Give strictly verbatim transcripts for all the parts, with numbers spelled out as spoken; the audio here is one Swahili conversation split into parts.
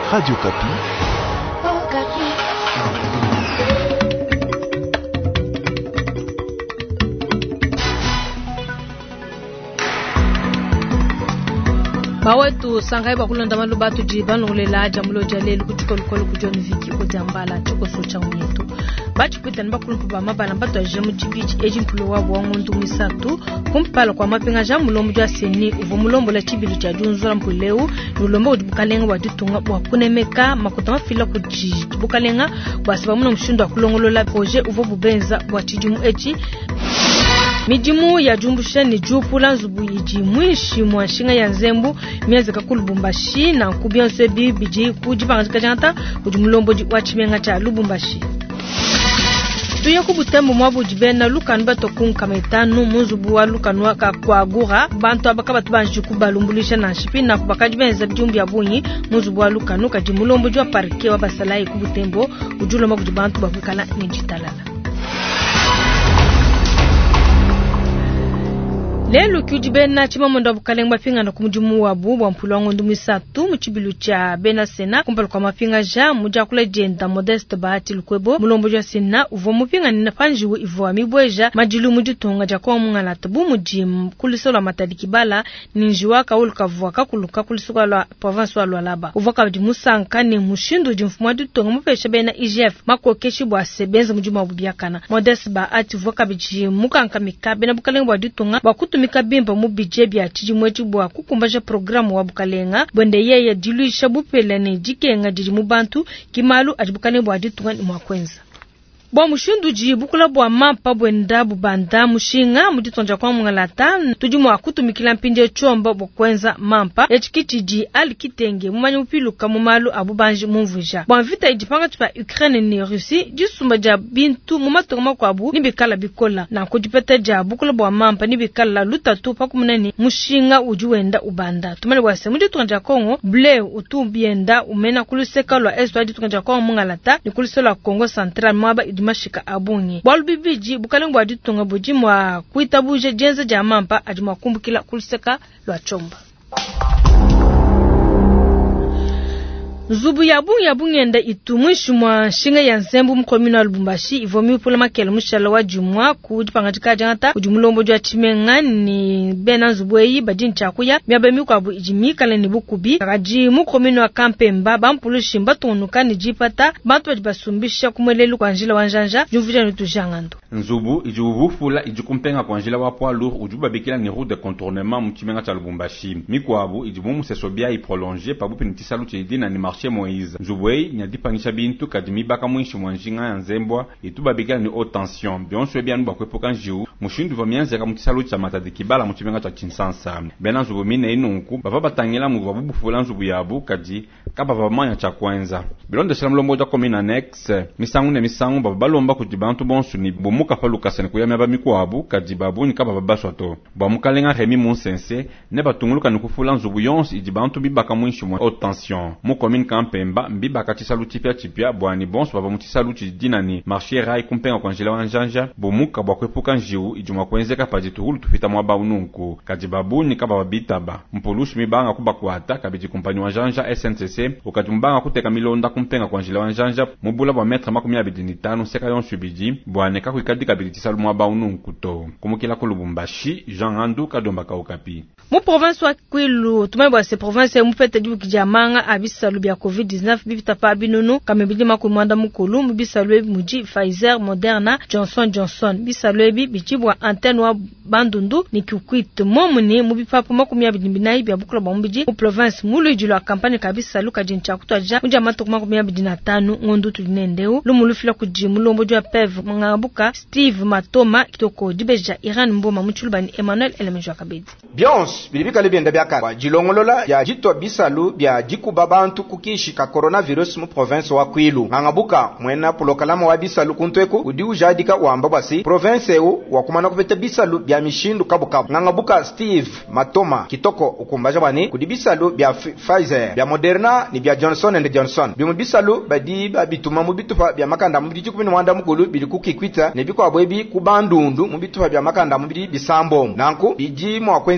Radio Kapi. Oh, Kapi. Bawetu sangai bakulonda malubatu jibano lela jamulo jalelu kuchiko lukolo kujoni viki kujambala choko socha unyetu bachi pita nbakulumpu ba mabana bato ajemu jibichi ejimpulo wa wangundu misatu kumpala kwa mapinga jamulo mjwa seni uvo mulombo la chibilu cha junzura mpuleu nulombo ujibukalenga wa ditunga wa kunemeka makutama fila kujibukalenga wa sabamuno mshundo wa kulongolola proje uvo bubenza wa chijumu echi mijimu ya jumbusha ni jupula nzubu yijimwishi mwanshinga ya nzembu miyaze kakulu Lubumbashi na kubionse bibiji kujipanga kajanta kujumulombo wa chimenga cha Lubumbashi. Tuya kubutembo mwabu jibena lukanu bato kunkametanu munzubu wa lukanu waka kwa gura bantu abakabatu banji kubalumbulisha na shipi na kubakajibenza bijumbi ya bunyi munzubu wa lukanu kajimulombo jwa parike wa basalayi kubutembo ujulomba kujibantu bakukala nijitalala. Lelo kujibena chima mondo bukalenga mapinga na kumujumu wabu wa mpulongo ndumisatu mchibilu cha bena sena kumpala kwa mapinga ja muja kula jenda Modeste Bahati Lukwebo mulombo jwa sena uvo mupinga nina panjiwe ivo amibweja majilu mujutunga ja kwa mungala tabu mujim kulisola matadikibala ninjiwa kauluka vuwaka kuluka kulisola la province wa Lualaba uvo kabimusanka ni mushindu jimfumwa dutunga mupesha bena I G F makokeshi bwa sebenza mujuma wabubiakana Modeste Bahati uvo kabijimuka nkamika bena bukalenga wa dutunga wakutu mikabimba mubijebi ya chijimwechi bwa kukumbaja programu wa bukalenga bwende yeye diluisha bupele ne jikenga jijimu bantu kimalu ajibukane bwa ditunga ni mwakwenza. Bwa mushindu jibukula bwa mapa bwenda bubanda mushinga muditonja kwa mungalata tujumu akutumikila mpinde chomba bokwenza mampa echikiti ji alikitenge mumanyi upiluka mumalu abubanji mumvuja bwa vita ijipanga tupa Ukraine ni Russi jisumba ja bintu mumatoma kwa abu nibikala bikola na kujipeta ja bukula bwa mampa nibikala lutatu pa kumunani mushinga ujuwenda ubanda tumale bwase muditonja Kongo ble utumbienda umena kuluseka lwa eswa ditonja kwa mungalata ni kulisola Kongo Central mwaba mashika abunyi balubibiji bukalengo aditunga bujimwa kuitabuje jenze jamampa ajima kumbukila kuliseka lwa chomba. Zubu yabu yabu ngenda itumwishu mwa shinga ya nzembu mkomino wa Lubumbashi ivomi upula makele mshala wa jumwa kujipangatika jangata ujumulombo jwa chimenga ni bena zubueyi bajini chakuya miabemi kwa abu ijimika leni bukubi kaji mkomino wa Kampemba bampulu shimba tunuka ni jipata bantu wajibasumbisha kumwelelu kwa njila wanjanja juvija nutujangando Nzubu ijubu fula ijukumpenga kwa njila wapwa lur ujuba bikila ni route de contournement mchimenga cha Lubumbashi mikwa abu ijubu musesobia iprolonge pabupi nitisalu chidina ni marché Moïse Nzubuei nyadipangisha bintu kadimi baka mwishi mwanjinga ya nzembwa ituba bigala ni haute tension bionso ebia nuba kwepoka njiu mushindu vamianze ka mutisalu cha matadikibala muchimenga cha Kinsansa bena Nzubu mine inunku bava batangela mu babu fula Nzubu yabu kadi kaba vamanya cha kwanza bilonde shela mlombo ja komina next misangu ne misangu baba balomba kujibantu bonsu ni bomuka faluka sene kuyamya ba mikwabu kadi babu ni kaba babaswato ba mukalenga Remi Monsense ne batunguluka nikufula Nzubu yonsi ijibantu bibaka mwishi mwa haute tension mu commune Kampemba mbiba katisalu tipia tipia bwani bonso baba mutisalu dinani marché rai kumpenga kwa njila wanjanja bomuka bwa kwepuka njiu ijuma kwenzeka pajituhulu tufita mwaba ununku kadi babu ni kaba babitaba mpulushi mibanga kuba kuata kabiji kumpanyi wanjanja S N C C ukajumbanga kuteka milonda kumpenga kwa njila wanjanja mubula bwa metre makumi abidi ni tano seka yon subiji bwane kakukadi kabidi tisalu mwaba ununku to kumukila ku Lubumbashi Jean Andu kadomba ka Okapi. Mu province wa Kwilu tumebwa se province mu fete dibu kijamanga abisalu bya covid dix-neuf bibita pa binunu kamebili makumanda mukulu bisalwe muji Pfizer Moderna Johnson Johnson bisalwe bi bichibwa antenne wa bandundu ni kukwit momuni mubipapu makumi abidi binayi bya bukula bombiji mu province mulu ijula kampani kabisa luka jincha kutwaja unja mato makumi abidi na tano ngondu tulinendeu lumulufila kujimu lombo jwa P E V ngabuka Steve Matoma kitoko dibeja Iran mboma muchulubani Emmanuel Elemejwa Kabedi Bions bilibika lebienda byaka kwa jilongolola ya jito bisalu bya jikuba bantu kukishika coronavirus mu province wa Kwilu ngabuka mwena pulokalama wa bisalu kuntweku udiu jadika wamba basi province eu wakumana kupeta bisalu bya mishindu kabukabu ngabuka Steve Matoma kitoko ukumbaja bani kudibisalu bya Pfizer bya Moderna ni bya Johnson and Johnson bimu bisalu badi babituma mu bitufa bya makanda mu bidi kubini wanda mugulu bili kukikwita ne biko abwebi kubandundu mu bitufa bya makanda mu bidi bisambo nanku biji mu akwenze kabwase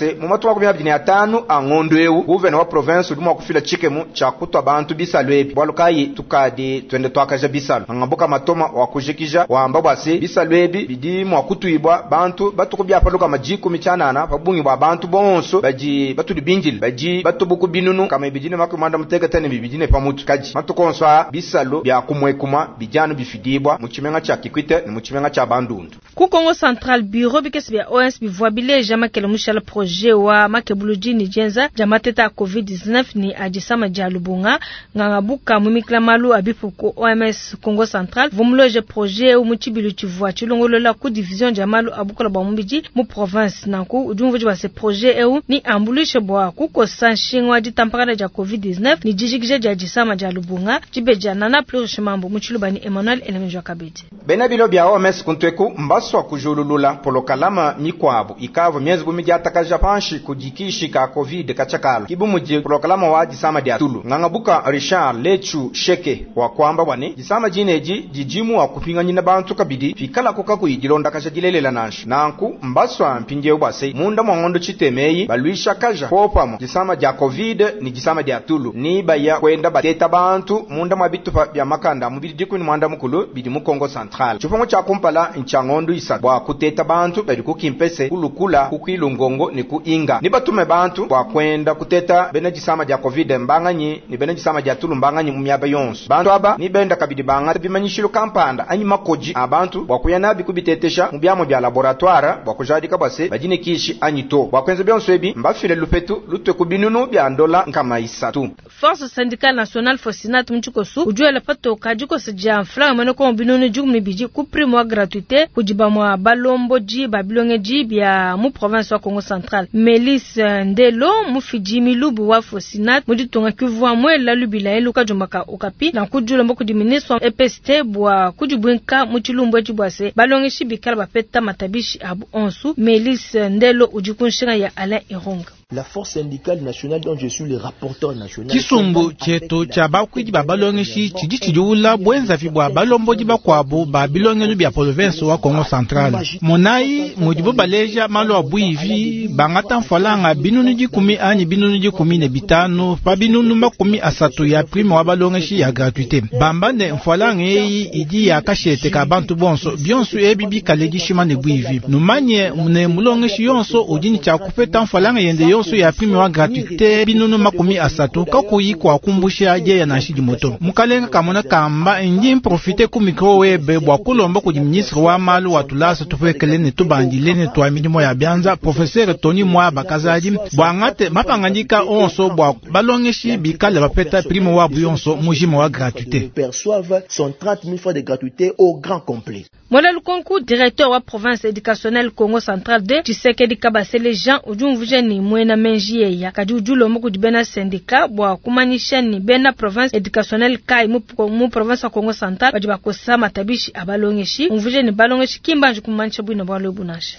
base mu matu makumi abiri na tano angondo eu guverneur wa province udumwa kufila chikemu cha kutwa bantu bisalo ebi bwalukayi tukade twende twakaja bisalo ngambuka matoma wakujikija wamba base bisalo ebi bidi mu akutuibwa bantu batukubya paluka majiku michanana pabungi bwa bantu bonso baji batudi binjil baji batubuku binunu kama bijine makumanda mutega tane bibijine pamutu kaji matukonswa bisalo bya kumwekuma bijano bifidibwa mu chimenga cha kikwite ni mu chimenga cha bandundu ku Congo Central bureau bikesi bya O S bivwa bile jama kele mushala projet wa makebuluji ni jenza jama teta covid dix-neuf ni ajisama jalubunga ngangabuka mumikla malu abipu ku O M S Congo Central vumloje projet u muchibilu chivwa chilongolola ku division jamalu abukola ba mumbiji mu province nanku ujumvuji wa se projet eu ni ambulishe bwa kuko sanshingwa jitampakana ja covid dix-neuf ni jijikije jajisama jalubunga jibeja nana plus mambo muchilubani Emmanuel Elemenjo Kabeti bena bilo bya O M S kuntweku mbaswa kujululula polokalama mikwabo ikavo miezi bumi jataka japanshi kujikishi ka covid kachakalo kibu muji polokalama wa jisama dia tulu ngangabuka Richard Lechu Sheke wa kwamba wane jisama jineji jijimu wa kupinga nyina bantu kabidi fikala kuka kuyijilonda kasha jilelela nanshu nanku mbaswa mpinje ubase munda mwangondo chitemeyi baluisha kaja popamo jisama dia covid ni jisama dia tulu ni baya kwenda bateta bantu munda mwabitu bya makanda mubidi diku ni mwanda mukulu bidi mu Congo Central chufongo cha kumpala nchangondo isa bwa kuteta bantu bali kukimpese kulukula kukwilungongo ni kuinga ni batume bantu bwa kwenda kuteta bene jisama dia covid mbanganyi ni bene jisama dia tulu mbanganyi mu myaba yonso bantu aba ni benda kabidi banga bimanyishiro kampanda anyi makoji abantu bwa kuyanabi kubitetesha mu byamo bya laboratoire bwa kujadika base bajine kishi anyito bwa kwenze byonso ebi mbafile lupetu lutwe kubinunu bya ndola nkama isatu Force syndicale nationale Fosinat mchikosu ujue la pato kajiko sija mfla mano ko binunu jugum biji ku primo gratuité kujiba mwa balombo ji babilonge ji bya mu province wa Congo Central Melis Ndelo mu fiji milubu wa Fosinat muditonga kivwa mwela lubila eluka jombaka okapi na kujula mboko di ministre E P S T bwa kujibwenka mu chilumbu chibwase balonge shibikala bapeta matabishi abu onsu Melis Ndelo ujikunshinga ya Alain Ironga La force syndicale nationale dont je suis le rapporteur national. Kisumbu cheto cha bakwiji babalongeshi chiji chijula bwenza fibwa balomboji bakwabo babilongelu bya province wa Congo Central. Monai mujibu baleja malo abuivi bangata mfalanga binunu jikumi ani binunu jikumi ne bitano pa binunu makumi asatu ya prime wa balongeshi ya gratuité. Bambane mfalanga eyi iji ya kashete ka bantu bonso bionsu ebibi kalegi shima ne buivi. Numanye mune mulongeshi yonso ujini cha kupeta mfalanga yende yonso ya prime wa gratuité binunu makumi asatu kakuyi kwa kumbusha aje ya nashidi moto. Mukalenga kamona kamba inji profite ku microwave bwa kulomba ku ministre wa malu wa tulasa tufekele ne tubandile ne twa milimo ya bianza professeur Tony Mwa bakazaji bwangate mapangandika onso bwa balongeshi bikale bapeta prime wa buyonso mujimo wa gratuité. Perçoivent son trente mille francs de gratuité au grand complet. Mola Lukonku, directeur wa province éducationnelle Congo Central de Tshisekedi Kabasele Jean Ujumvujeni mwena menjie ya kajujulo muku dibena syndicat bwa kumanisha ni bena province éducationnelle kai mu, mu province wa Congo Central wajiba kosa matabishi abalongeshi umvujeni balongeshi kimbanju kumanisha bwina bwa lobunasha.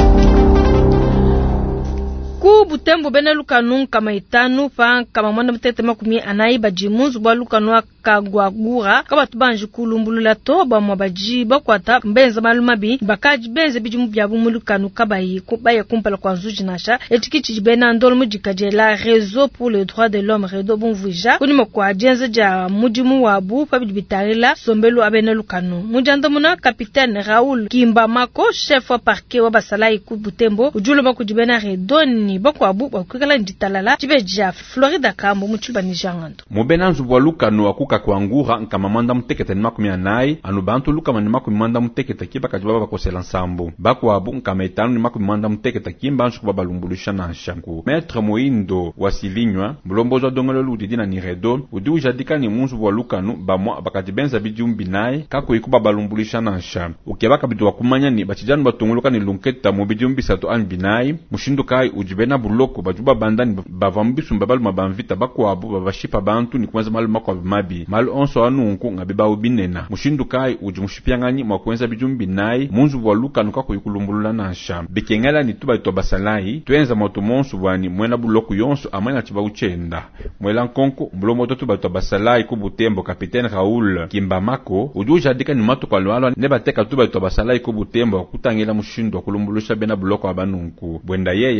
Ku Butembo bena lukanu kama itanu pa kama mwanda mtete makumi anaiba jimunzu bwa lukanu kagwagura kaba tubanju kulumbulula to ba mwabaji bakwata mbenza malumabi bakaji benze bijumu byabu mulukanu kabayi kubaye kumpala kwa nzuji nasha etikichi bena ndolo mujikaje la réseau pour le droit de l'homme redo bonvuja kunimo kwa jenze ja mujimu wabu pabibitarila sombelo abena lukanu mujanda muna capitaine Raoul Kimbamako chef wa parquet wa basalai ku Butembo ujulo bakujibena redoni ni bako abu bakukala nditalala jibeja Florida kambo muchuba ni jangando mubena nzubwa lukanu akuka kwangura nkama manda muteketa ni makumi anai anu bantu lukama ni makumi manda muteketa kiba kajiba bakosela nsambo bako abu nkama itanu ni makumi manda muteketa kimba nshu kuba balumbulusha na shanku Maître Moindo wasilinywa mulombozo dongolo ludidi na ni redo udi ujadika ni munzu wa lukanu bamwa bakajibenza bijumbi naye kako ikuba balumbulusha na sha ukebaka bitu wakumanya ni bachijanu batongoloka ni lunketa mu bijumbi sato an binai mushindu kai ujibena buloko bajuba bandani bavambisu mbabalu mabamvita bako abu babashipa bantu ni kwanza malu mako mabi malu onso anunku ngabiba ubinena mushindu kai ujimushipiangani mwakwenza bijumbi naye munzu wa lukanu kako yikulumbulula na sha bikengala ni tuba ito basalai tuenza moto monsu wani mwena buloko yonso amwena chiba uchenda mwela nkonko mbulomo to tuba ito basalai ku Butembo Capitaine Raoul Kimbamako ujuja dika ni matu kwa lwalo neba teka tuba ito basalai ku Butembo kutangela mushindu wa kulumbulusha bena buloko abanunku bwenda yeya lujo kwe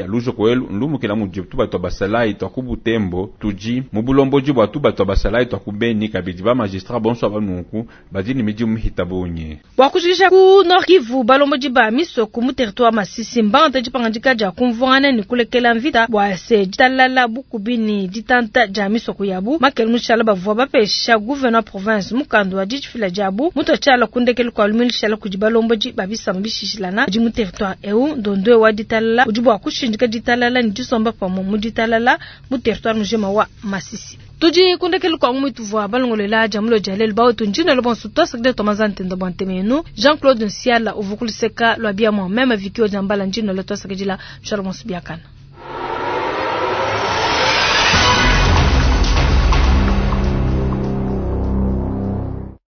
welu nlumu kila mujibu tuba to basalai to kubutembo tuji mubulombo jibu tuba to basalai to kubeni kabidi ba magistrat bonso abanuku badini miji muhitabonye wakujisha ku Nord Kivu balombo jiba miso ku mu territoire Masisi mbanga jipangandika ja kumvongana ni kulekela mvita bwa se jitalala bukubini jitanta ja miso ku yabu makelu mushala bavwa bapesha gouverneur province mukando wa jifila jabu muto chala kundekelu kwa lumili shala kujibalombo jiba bisamba bishishilana jimu territoire eu ndondwe wa ditalala ujibu wakushinjika ditalala ni jisomba pa mu ditalala mu territoire mujema wa Masisi tuji kundekelu kwa mumitu vwa balongolela jamulo jalel bawo tunjina lo bonsu to sakde tomazante ndo bantemenu Jean-Claude Nsiala uvukuliseka lo abia mo même vikio jambala njino lo to sakejila Charles Biakana